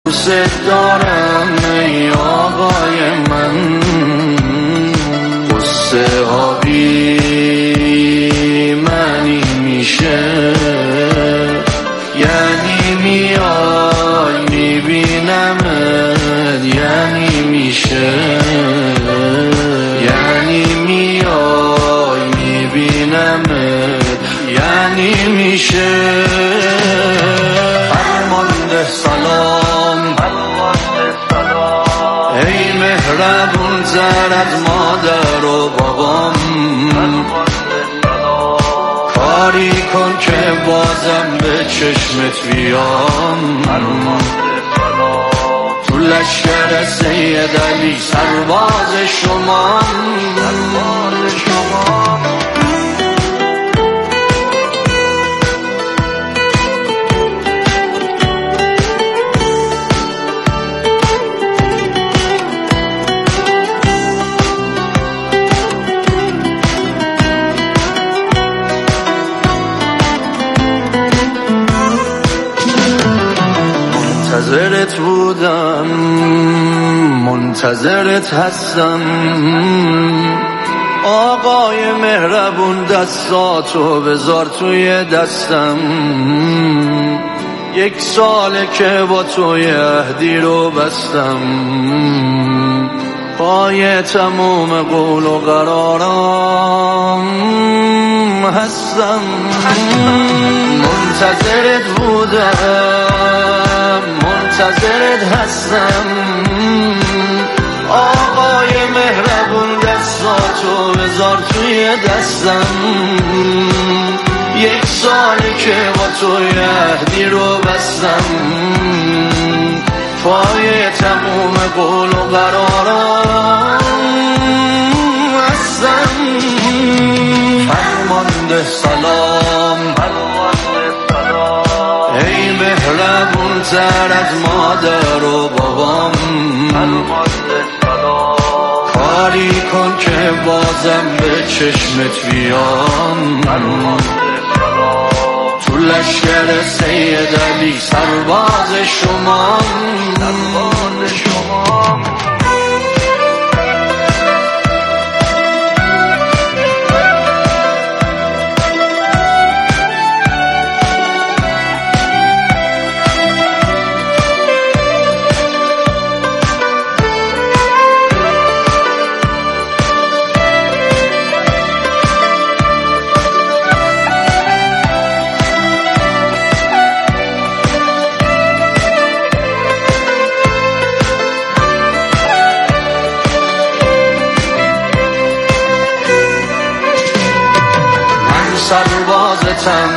دوست دارم ای آقای من، قصه ها بی معنی میشه، یعنی میای میبینمت، یعنی میشه، یعنی میای میبینمت، یعنی میشه. فرمانده سلام، ای مهربون تر از مادر و بابام، کاری کن که بازم به چشمت بیام، تو لشکر سید علی سرباز شما. منتظرت بودم، منتظرت هستم، آقای مهربون دستاتو بذار توی دستم. 1 ساله که با توی عهدی رو بستم، پای تموم قول و قرارم هستم. منتظرت بودم، منتظرت هستم، آقای مهربون دستاتو بذار توی دستم. 1 ساله که با توی عهدی رو بستم، پای تموم قول و قرارم هستم. فرمانده سلام، ای مهربون تر از مادر و بابام، کاری کن که بازم به چشمت بیام، تو لشکر سید علی سرباز شما. سربازتم،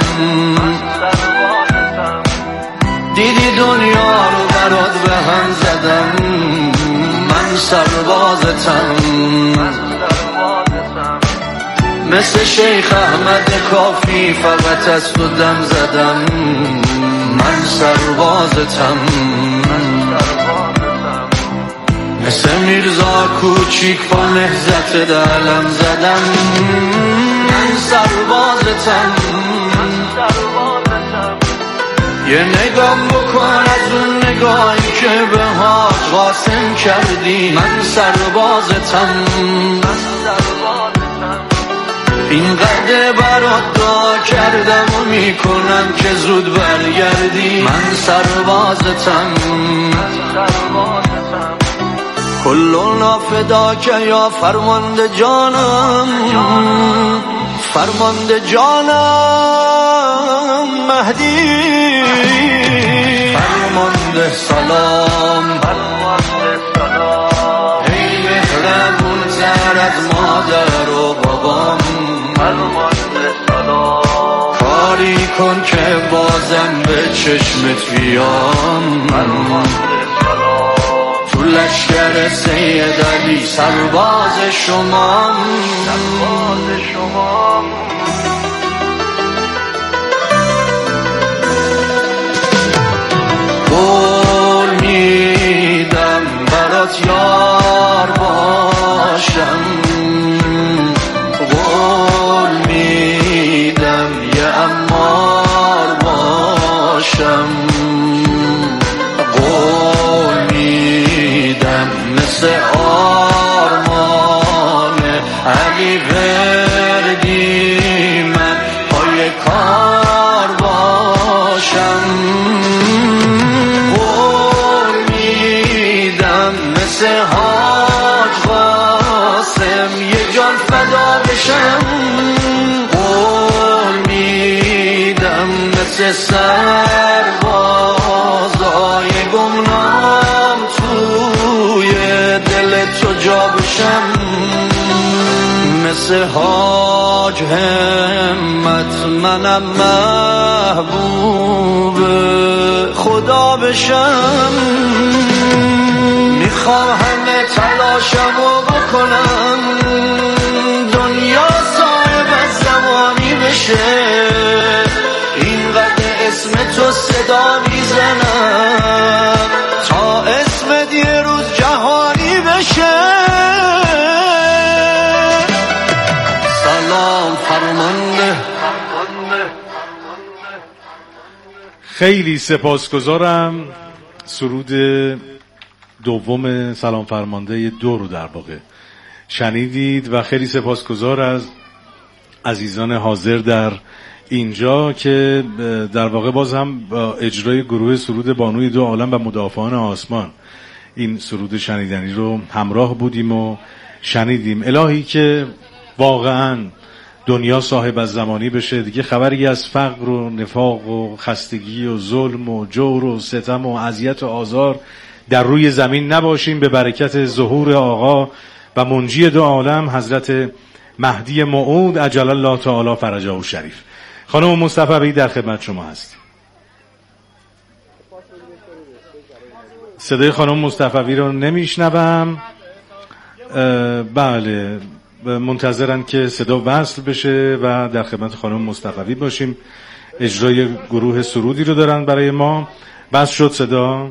دیدی دنیا رو برات به هم زدم. من سربازتم، مثل شیخ احمد کافی فقط از تو دم زدم. من سربازتم، مثل میرزا کوچیک با نهضت علم زدم. من سربازتم، یه نگاه بکن از اون نگاهی که به حاج قاسم کردی. من سربازتم، اینقدر برات دعا کردم و میکنم که زود برگردی. من سربازتم، کلنا فداک یا فرمانده جانم، فرمانده جانم مهدی. فرمانده سلام، ای مهربون تر از مادر و بابام، کاری کن که بازم به چشمت بیام، تو لشکر سید علی سرباز شما. قول میدم برات یار باشم، قول میدم یه امار باشم، قول مثل آرمان علی وردی من پای کار باشم قول میدم مثل حاج قاسم یه جان فدا بشم قول میدم مثل سربازای گمنام توی دل تو جا بشم مثل حاج همت منم محبوب خدا بشم میخوام همه تلاشمو بکنم دنیا صاحب زمانی بشه اینقدر اسم تو صدا میزنم تا اسمت یه روز جهانی بشه سلام فرمانده. خیلی سپاسگزارم. سرود دوم سلام فرمانده 2 رو در واقع شنیدید و خیلی سپاسگزار از عزیزان حاضر در اینجا که در واقع باز هم با اجرای گروه سرود بانوی 2 عالم و مدافعان آسمان این سرود شنیدنی رو همراه بودیم و شنیدیم. الهی که واقعا دنیا صاحب از زمانی بشه دیگه خبری از فقر و نفاق و خستگی و ظلم و جور و ستم و اذیت و آزار در روی زمین نباشیم به برکت ظهور آقا و منجی 2 عالم حضرت مهدی موعود عجل الله تعالی فرجه و شریف. خانم مصطفی در خدمت شما هستیم. صدای خانم مصطفی رو نمیشنوم. بله منتظرن که صدا وصل بشه و در خدمت خانم مصطفی باشیم. اجرای گروه سرودی رو دارن برای ما. وصل شد صدا؟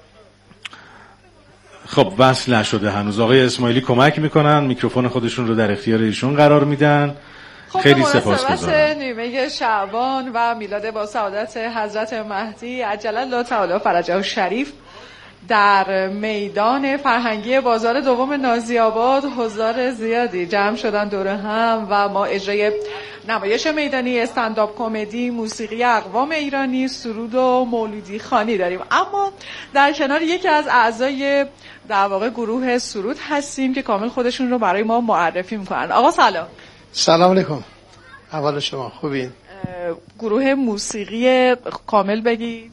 خب وصل نشده هنوز. آقای اسماعیلی کمک میکنن میکروفون خودشون رو در اختیار ایشون قرار میدن. خیلی سپاسگزارم. نیمه شعبان و میلاد با سعادت حضرت مهدی عجل الله تعالی فرجه و شریف در میدان فرهنگی بازار دوم نازی‌آباد حضار زیادی جمع شدن دور هم و ما اجرای نمایش میدانی استندآپ کمدی موسیقی اقوام ایرانی سرود و مولودی خوانی داریم. اما در کنار یکی از اعضای در واقع گروه سرود هستیم که کامل خودشون رو برای ما معرفی میکنن. آقا سلام. سلام علیکم. اول شما خوبین؟ گروه موسیقی کامل بگید.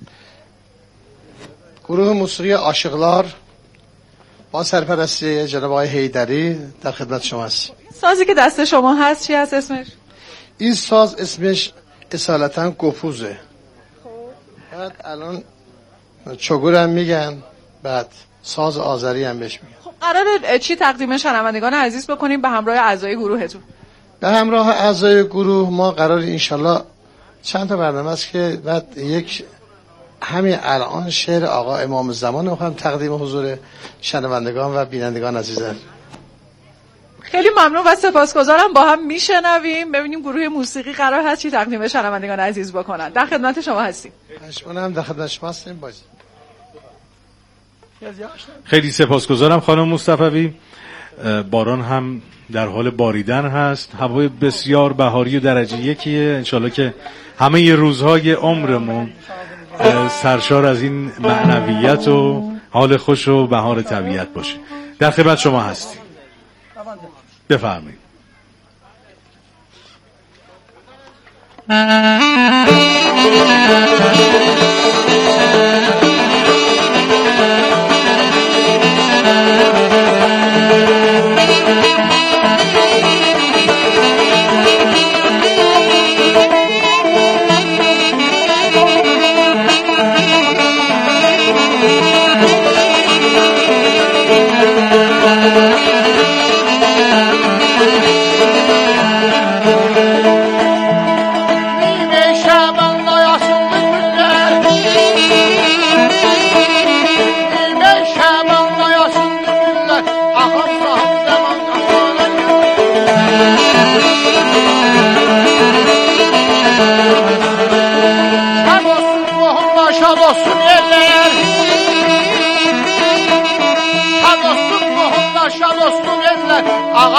گروه موسیقی عاشقلار با سرپرستی جناب آقای حیدری در خدمت شما هست. سازی که دست شما هست چی هست اسمش؟ این ساز اسمش اصالتا گفوزه. بعد الان چگور هم میگن، بعد ساز آذری هم بهش میگن. خب قراره چی تقدیم شنوندگان عزیز بکنیم به همراه اعضای گروهتون؟ به همراه اعضای گروه ما قرار انشالله چند تا برنامه است که بعد یک همین الان شعر آقا امام زمان میخوام تقدیم حضور شنوندگان و بینندگان عزیزم. خیلی ممنون و سپاسگزارم. با هم میشنویم ببینیم گروه موسیقی قرار هست چی تقدیم به شنوندگان عزیز بکنن. در خدمت شما هستیم. هم در خدمت شما هستیم. باز خیلی سپاسگزارم خانم مصطفی. باران هم در حال باریدن هست. هوای بسیار بهاری و درجه یکیه. انشالله که همه روزهای عمرمون سرشار از این معنویت و حال خوش و بهار طبیعت باشه. در خدمت شما هستیم. بفرمایید.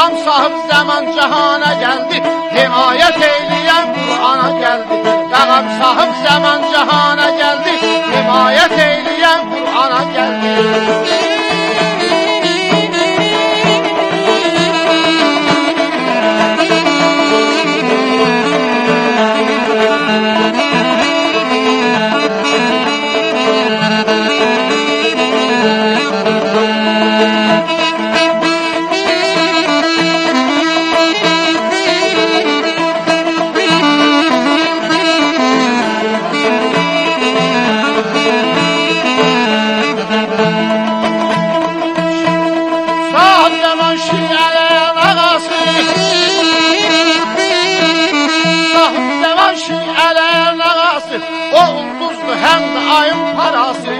ağam sahib zaman cahana geldi, himayet eyleyen Kur'an'a geldi. Ağam sahib zaman cahana geldi, himayet eyleyen Kur'an'a geldi. O ulduzlu hem de ayın parası.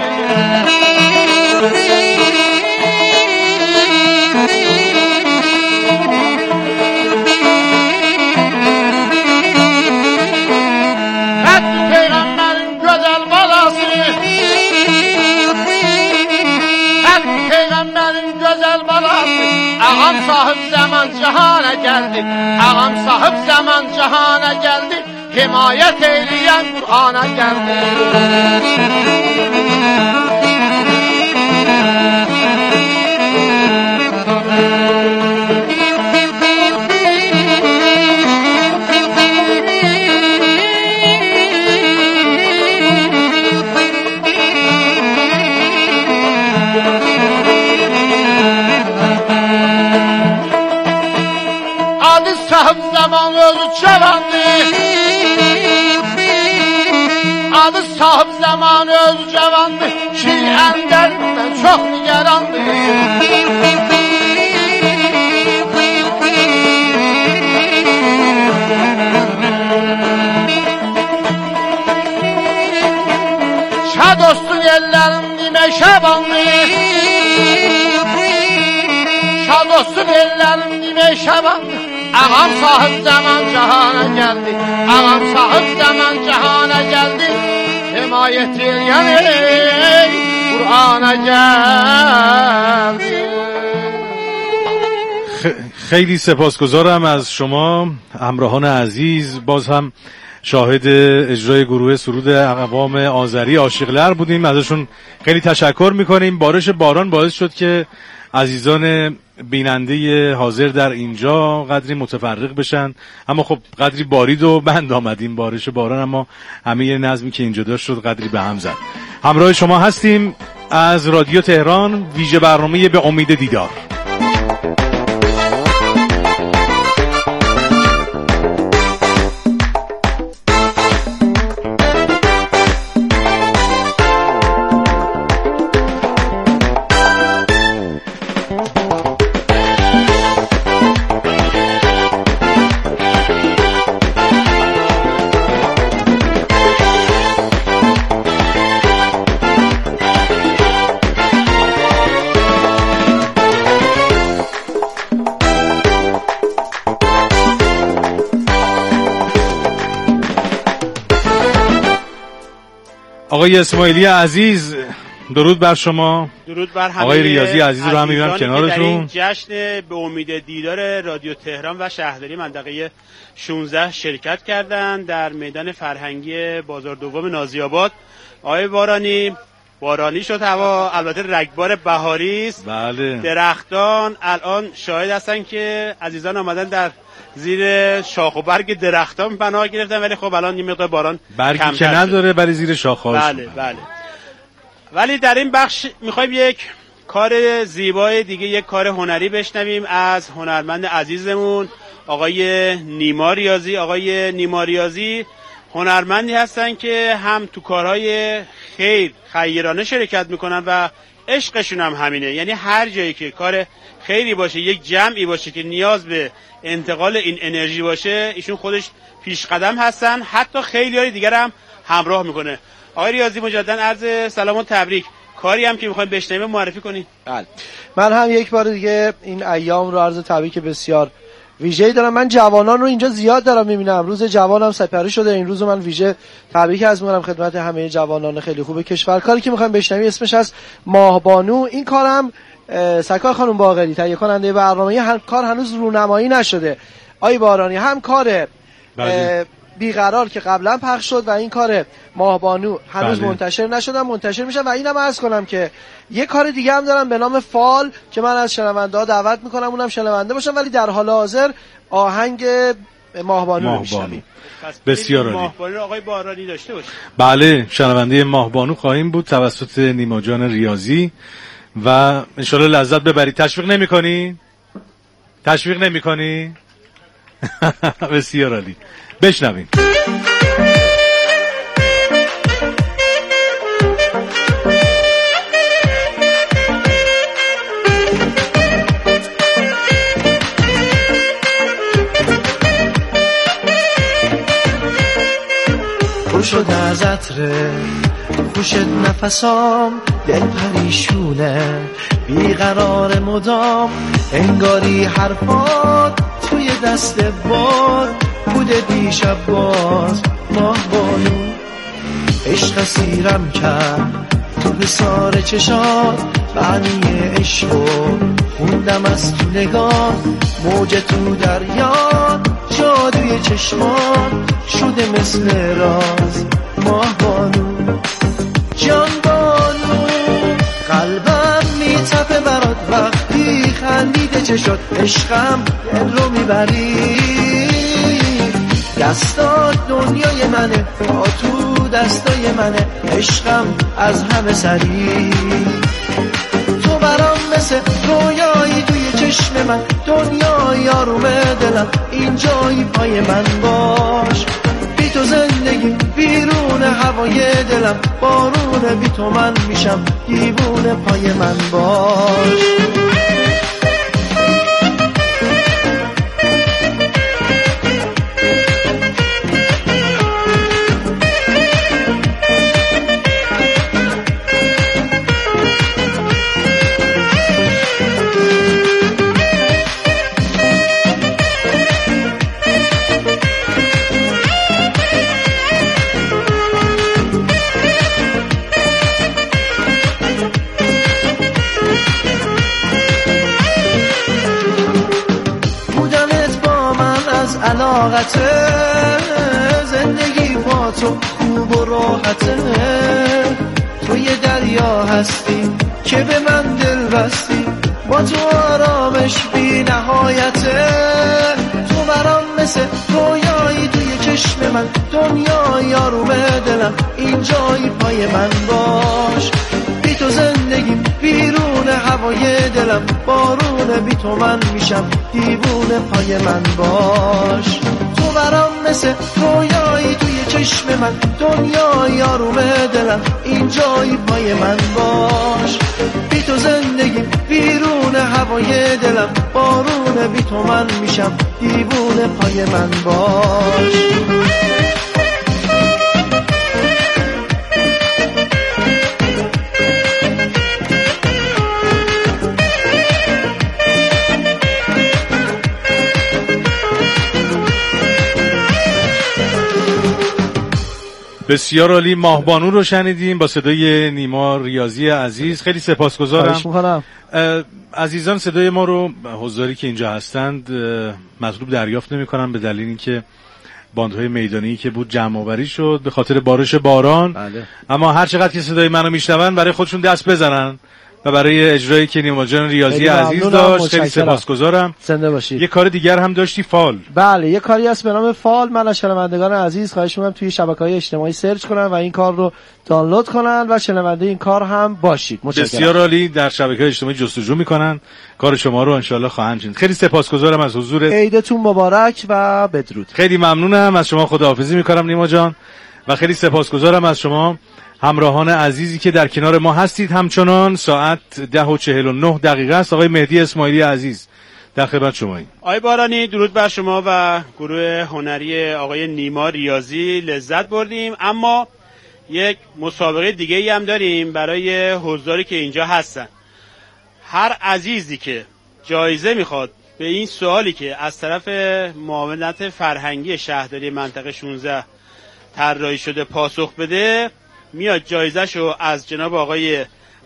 Həddi Peyğəmbərin gözəl balası. Həddi Peyğəmbərin gözəl balası. Ağam sahib zaman cahana geldi. Ağam sahib zaman cahana geldi. Himayet eyleyen Kur'an'a geldi. Adı sahib zaman özü çavandı. Adı sahib zaman öz cavandı, Şii'en derdinden çok nigerandı. Şah dostun ellerin nime şabandı. Şah dostun ellerin nime şabandı. Ağam sahib zaman cahana geldi. Ağam sahib zaman cahana geldi. Himayet eyleyen Kur'an'a geldi. خیلی سپاسگزارم از شما همراهان عزیز. باز هم شاهد اجرای گروه سرود اقوام آذری عاشقلر بودیم. ازشون خیلی تشکر میکنیم. بارش باران باعث شد که عزیزان بیننده حاضر در اینجا قدری متفرق بشن، اما خب قدری بارید و بند آمدیم بارش باران، اما همه نظمی که اینجا داشت شد قدری به هم زد. همراه شما هستیم از رادیو تهران، ویژه برنامه به امید دیدار. آقای اسماعیلی عزیز، درود بر شما. درود بر همه. آقای ریاضی عزیز رو هم میبینم کنارتون. جشن به امید دیدار رادیو تهران و شهرداری منطقه 16 شرکت کردند در میدان فرهنگی بازار دوم نازی‌آباد. آقای بارانی شد هوا، البته رگبار بهاری است. بله. درختان الان شاهد هستن که عزیزان آمدن در زیر شاخ و برگ درختان پناه گرفتن، ولی خب الان این مقدار باران برگی که نداره برای زیر شاخه‌هاش. بله. ولی در این بخش میخوایم یک کار زیبای دیگه، یک کار هنری بشنویم از هنرمند عزیزمون آقای نیما ریاضی. آقای نیما ریاضی هنرمندی هستن که هم تو کارهای خیرانه شرکت میکنن و عشقشون هم همینه، یعنی هر جایی که کار خیری باشه، یک جمعی باشه که نیاز به انتقال این انرژی باشه، ایشون خودش پیش قدم هستن، حتی خیلیای دیگر هم همراه میکنه. آقای ریاضی مجددا عرض سلام و تبریک. کاری هم که میخوایم بشنویم معرفی کنین. بله، من هم یک بار دیگه این ایام رو عرض تبریک بسیار ویژه‌ای دارم. من جوانان رو اینجا زیاد دارم میبینم، روز جوانم سپری شده، این روزو من ویژه تبریک عرض می‌کنم خدمت همه جوانان خیلی خوب کشور. کاری که میخوایم بشنویم اسمش از ماهبانو. این کارم سرکار خانم باقری تهیه کننده برنامه کار هنوز رونمایی نشده. آی بارانی هم کار بیقرار که قبلا پخش شد و این کار ماهبانو هنوز منتشر نشدن، منتشر میشن. و اینم عرض کنم که یه کار دیگه هم دارم به نام فال که من از شنونده ها دعوت میکنم اونم شنونده باشن، ولی در حال حاضر آهنگ ماهبانو رو میشنویم. بسیار عالی. ماهبانو آقای بارانی داشته باشیم. بله، شنونده ماهبانو خواهیم بود توسط نیما جان ریاضی و انشالله لذت ببرید. تشویق نمی‌کنی؟ بسیار عالی. بشنویم. شد از عطره خوشت نفسام، دل پریشونه بیقرار مدام، انگاری حرفات توی دست باد بوده دیشب باز ماهبانو. عشق سیرم کرد تو حصار چشات، معنی عشقو خوندم از تو نگاه، موج تو دریا جادوی چشمات شده مثل راز ماهبانو. جان بانو قلبم میتپه برات وقتی خندیده چشات، عشقم دل رو میبری، دستات دنیای منه تا تو دستای منه، عشقم از همه سری. تو برام مثل رویایی توی چشم من، دنیای آروم دلم اینجایی پای من باش. بی تو زندگی بیرون هوای دلم بارونه، بی تو من میشم دیوونه پای من باش. علاقته زندگی با تو خوب و راحته، تو یه دریا هستی که به من دل بستی، با تو آرامش بی نهایته. تو برام مثل رویایی توی چشم من، دنیای آروم دلم اینجایی پای من باش. بی تو زندگی بیرون هوای دلم بارونه، بی تو من میشم دیوونه پای من باش. تو برام مثل رویایی توی چشم من، دنیای آروم دلم اینجایی پای من باش. بی تو زندگی بیرون هوای دلم بارونه، بی تو من میشم دیوونه پای من باش. بسیار عالی. ماهبانو رو شنیدیم با صدای نیما ریاضی عزیز. خیلی سپاسگزارم. عزیزان صدای ما رو حضاری که اینجا هستند مطلوب دریافت نمی‌کنن به دلیل اینکه باندهای میدانی که بود جمع آوری شد به خاطر بارش باران. بله. اما هر چقدر که صدای منو میشنون برای خودشون دست بزنن و برای اجرایی که نیما جان ریاضی عزیز داشت خیلی سپاسگزارم. زنده باشید. یه کار دیگر هم داشتی، فال. بله، یه کاری هست به نام فال. من از شنوندگان عزیز خواهش می‌کنم توی شبکه‌های اجتماعی سرچ کنن و این کار رو دانلود کنن و شنونده این کار هم باشید. متشکرم. بسیار عالی. در شبکه‌های اجتماعی جستجو می‌کنن، کار شما رو انشالله خواهند شنید. خیلی سپاسگزارم از حضورت. عیدتون مبارک و بدرود. خیلی ممنونم از شما، خداحافظی می‌کنم نیما جان و خیلی سپاسگزارم از شما همراهان عزیزی که در کنار ما هستید. همچنان ساعت 10:49 است. آقای مهدی اسماعیلی عزیز در خدمت شماییم. آقای بارانی درود بر شما و گروه هنری آقای نیما ریاضی. لذت بردیم، اما یک مسابقه دیگه ای هم داریم برای حضاری که اینجا هستن. هر عزیزی که جایزه میخواد به این سوالی که از طرف معاونت فرهنگی شهرداری منطقه 16 طراحی شده پاسخ بده، میاد جایزه‌شو از جناب آقای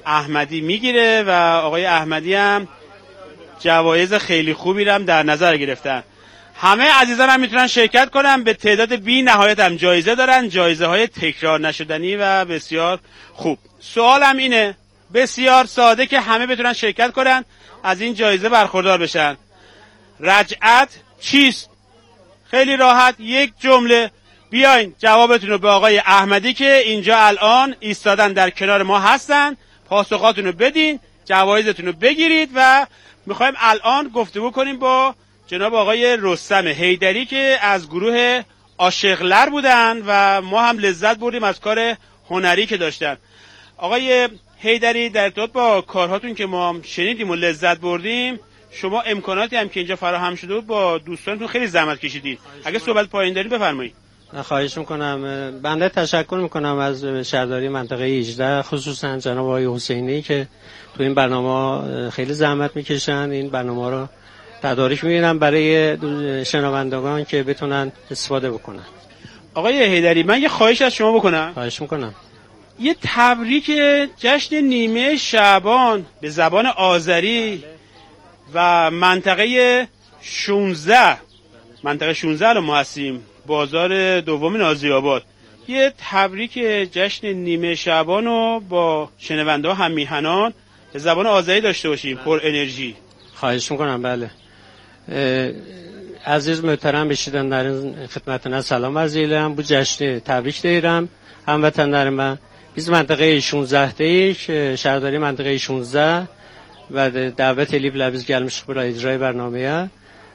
احمدی میگیره و آقای احمدی هم جوایز خیلی خوبی هم در نظر گرفتن. همه عزیزان هم میتونن شرکت کنن، به تعداد بی نهایت هم جایزه دارن، جایزه های تکرار نشدنی و بسیار خوب. سوالم اینه بسیار ساده که همه بتونن شرکت کنن، از این جایزه برخوردار بشن. رجعت چیست؟ خیلی راحت، یک جمله. بیاین جوابتون رو به آقای احمدی که اینجا الان ایستادن در کنار ما هستن پاسخاتون رو بدین، جوایزتون رو بگیرید و میخوایم الان گفتگو کنیم با جناب آقای رستم حیدری که از گروه عاشقلر بودن و ما هم لذت بردیم از کار هنری که داشتن. آقای حیدری، در ارتباط با کارهاتون که ما شنیدیم و لذت بردیم، شما امکاناتی هم که اینجا فراهم شده بود با دوستانتون خیلی زحمت کشیدید. اگه صحبت پایین دارید بفرمایید. خواهش میکنم. بنده تشکر میکنم از شهرداری منطقه 18 خصوصا جناب آقای حسینی که تو این برنامه خیلی زحمت میکشن، این برنامه رو تدارک میبینم برای شنوندگان که بتونن استفاده بکنن. آقای حیدری، من یه خواهش از شما بکنم. خواهش میکنم. یه تبریک جشن نیمه شعبان به زبان آذری و منطقه 16 رو ما هستیم، بازار دوم نازی‌آباد. یه تبریک جشن نیمه شعبان رو با شنونده ها هم میهنان به زبان آذری داشته باشیم، پر انرژی. خواهش میکنم. بله عزیز محترم بشیدن در این خدمتنا سلام عرض ایلم. بو جشن تبریک دیرم هموطنlar من. biz منطقه 16 deyik, şəhərdari منطقه 16 və dəvət eləyiblər, biz gəlmişik bura icra برنامه‌yə.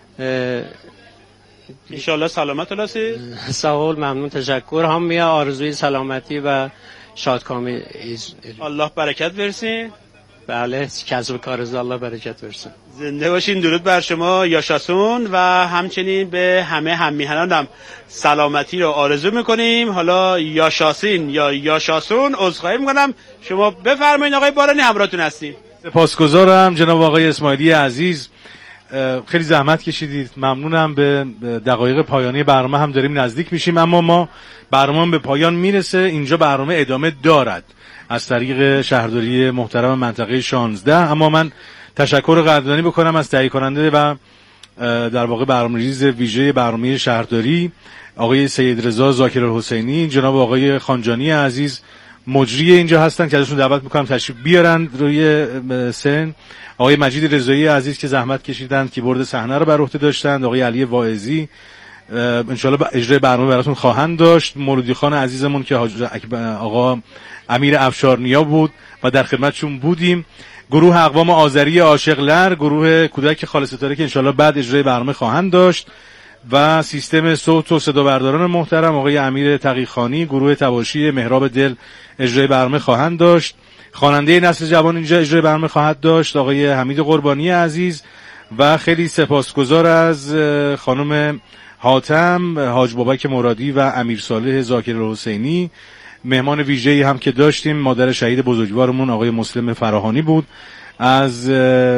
انشالله سلامت olasiz. sağ ol, ممنون، تشکر. همه آرزوی سلامتی و شادکامی. الله برکت versin. بله، کسب کارز الله برکت versin. زنده باشین. درود بر شما یاشاسون و همچنین به همه هممیهنانم سلامتی رو آرزو میکنیم. حالا یاشاسین یا یاشاسون عذرخواهی میکنم. شما بفرمایید آقای بارانی، همراهتون هستیم. سپاسگزارم جناب آقای اسماعیلی عزیز، خیلی زحمت کشیدید. ممنونم. به دقایق پایانی برنامه هم داریم نزدیک میشیم، اما ما برنامه به پایان میرسه. اینجا برنامه ادامه دارد از طریق شهرداری محترم منطقه 16. اما من تشکر قدردانی بکنم از تهیه کننده و در واقع برنامه‌ریز ویژه برنامه شهرداری آقای سید رضا ذاکر الحسینی، جناب آقای خانجانی عزیز مجری اینجا هستن که ازشون دعوت میکنم تشریف بیارن روی سن. آقای مجید رضایی عزیز که زحمت کشیدن، کیبورد صحنه رو بر عهده داشتند. آقای علی واعظی انشالله اجرای برنامه براتون خواهند داشت. مولودی خان عزیزمون که آقا امیر افشارنیا بود و در خدمتشون بودیم. گروه اقوام آذری عاشقلر، گروه کودک خالص‌ستاره که انشالله بعد اجرای برنامه خواهند داشت و سیستم صوت و صدا برداران محترم آقای امیر تقی‌خانی، گروه تباشی مهراب دل اجرای برنامه خواهند داشت. خواننده نسل جوان اینجا اجرای برنامه خواهد داشت آقای حمید قربانی عزیز و خیلی سپاسگزار از خانم حاتم، حاج بابک مرادی و امیر صالح ذاکر الحسینی. مهمان ویژه‌ای هم که داشتیم مادر شهید بزرگوارمون آقای مسلم فراهانی بود از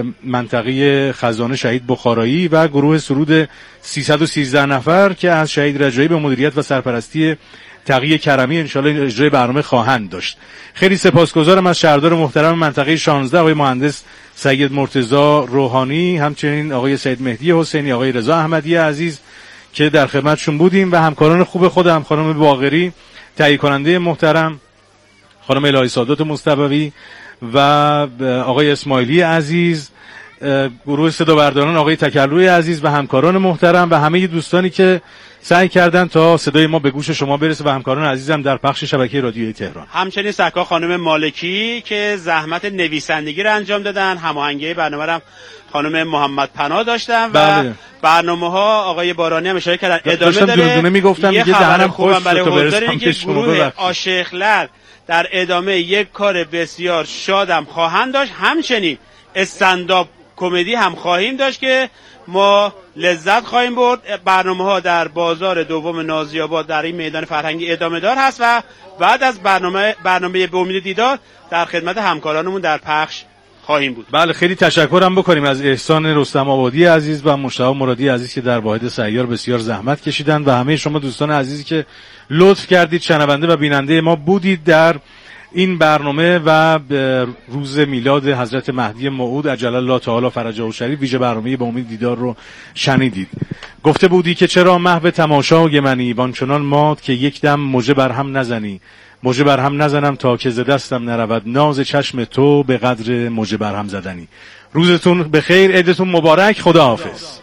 منطقه خزانه شهید بخارایی و گروه سرود 313 نفر که از شهید رجایی به مدیریت و سرپرستی تقی کرمی انشالله اجرای برنامه خواهند داشت. خیلی سپاسگزارم از شهردار محترم منطقه 16 آقای مهندس سید مرتضی روحانی، همچنین آقای سید مهدی حسینی، آقای رضا احمدی عزیز که در خدمتشون بودیم و همکاران خوب خودم، خانم باقری تهیه کننده محترم، خانم الهی سادات مصطفی و آقای اسماعیلی عزیز، گروه صدا برداران آقای تکلوی عزیز و همکاران محترم و همه دوستانی که سعی کردن تا صدای ما به گوش شما برسه و همکاران عزیزم در پخش شبکه رادیویی تهران. همچنین سکا خانم مالکی که زحمت نویسندگی رو انجام دادن، هماهنگی برنامه رو خانم محمد پناه داشتن و برنامه‌ها آقای بارانی هم اشاره کردن ادامه داره. دونه میگفتم یه دیگه دهنم خوش برای تو حضور که گروه عاشقلر در ادامه یک کار بسیار شادم خواهند داشت. همچنین استندآپ کمدی هم خواهیم داشت که ما لذت خواهیم برد. برنامه‌ها در بازار دوم نازی‌آباد در این میدان فرهنگی ادامه دار هست و بعد از برنامه به امید دیدار در خدمت همکارانمون در پخش خواهیم بود. بله، خیلی تشکرم بکنیم از احسان رستم آبادی عزیز و مشتاق مرادی عزیز که در واحد سیار بسیار زحمت کشیدن و همه شما دوستان عزیزی که لطف کردید شنونده و بیننده ما بودید در این برنامه و روز میلاد حضرت مهدی موعود عجل الله تعالی فرجه شریف ویژه برنامه با امید دیدار رو شنیدید. گفته بودی که چرا محو تماشای منی، وانچنان مات که یک دم مژه بر هم نزنی. مژه بر هم نزنم تا که ز دستم نرود، ناز چشم تو به قدر مژه بر هم زدنی. روزتون بخیر، عیدتون مبارک، خداحافظ.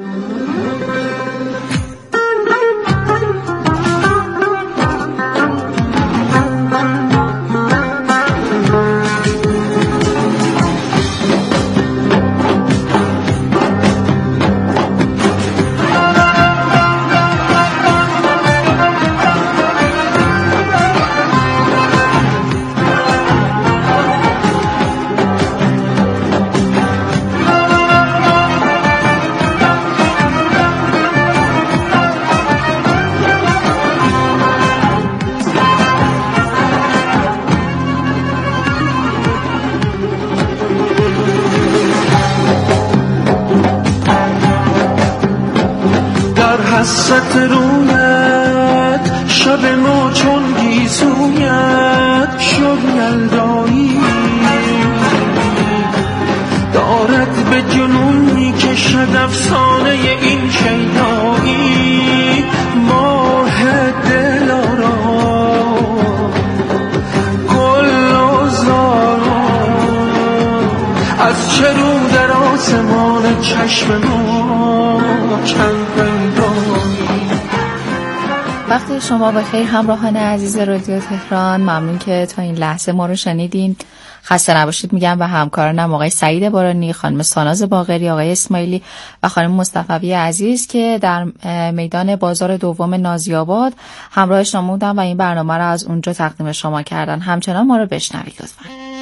حسرت رویت شب ما چون گیسویت شد یلدایی، دارد به جنونی که شد افسانه این شیدایی. ماه دلارا گل و زارا از چه رو در آسمان چشم ما چند وقتی شما بخیر همراهان عزیز رادیو تهران. ممنون که تا این لحظه ما رو شنیدین. خسته نباشید میگم به همکارانم آقای سعید بارانی، خانم ساناز باقری، آقای اسماعیلی و خانم مصطفی عزیز که در میدان بازار دوم نازی‌آباد همراه شما بودن و این برنامه رو از اونجا تقدیم شما کردن. همچنان ما رو بشنوید لطفاً.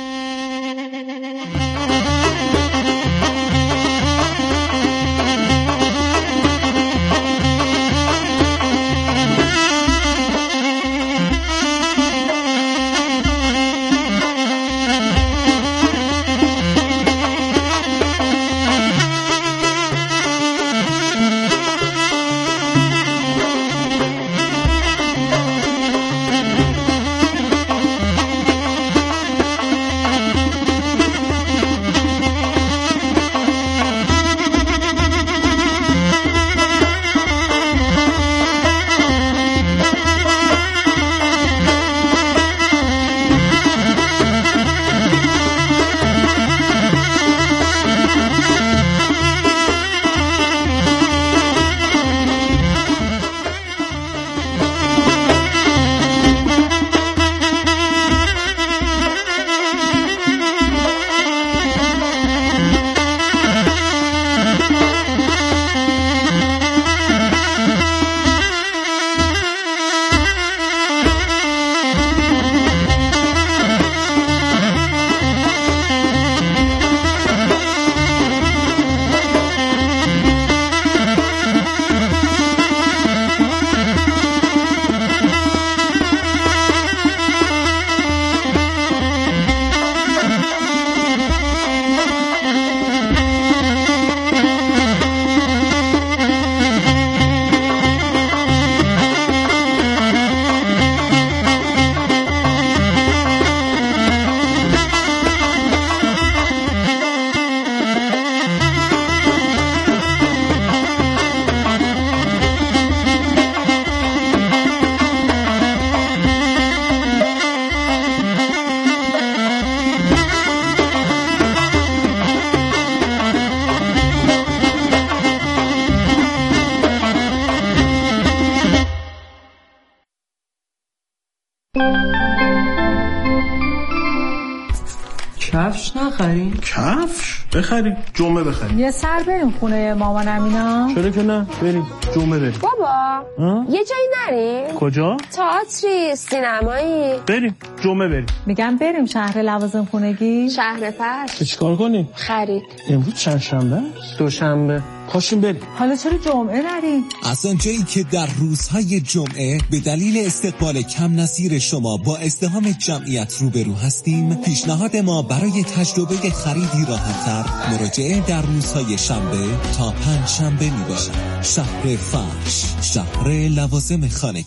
کفش نخریم؟ کفش؟ بخریم، جمعه بخریم. یه سر بریم خونه مامانم اینا. چرا که نه؟ بریم جمعه بریم. بابا یه جایی نریم؟ کجا؟ تئاتری، سینمایی. بریم جمعه بریم. میگم بریم شهر لوازم خونگی. شهر پش. چیکار کنیم؟ خرید. امروز چند شنبه؟ دوشنبه. پاشیم بریم. حالا چرا جمعه نریم؟ از آنجایی که در روزهای جمعه به دلیل استقبال کم نظیر شما با ازدحام جمعیت روبرو هستیم، پیشنهاد ما برای تجربه خریدی راحت‌تر مراجعه در روزهای شنبه تا پنج شنبه می باشد. شهر فرش، شهر لوازم خانگی.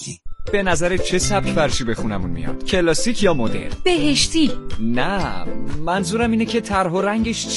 به نظر چه سبک فرشی به خونمون میاد؟ کلاسیک یا مدرن؟ بهشتی. نه، منظورم اینه که طرح و رنگش